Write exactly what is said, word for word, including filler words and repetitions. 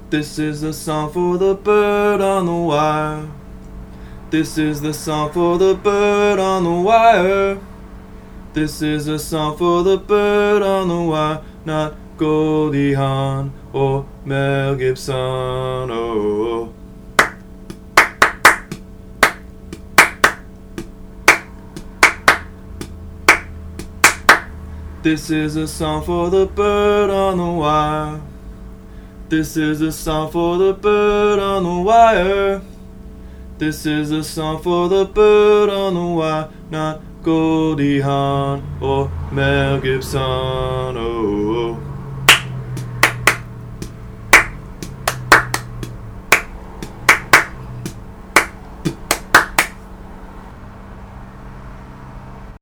This is the song for the bird on the wire. This is the song for the bird on the wire. This is a song for the bird on the wire, not Goldie Hawn or Mel Gibson. Oh. This is a song for the bird on the wire. This is a song for the bird on the wire. This is a song for the bird on the wire, not Goldie Hawn or Mel Gibson. Oh.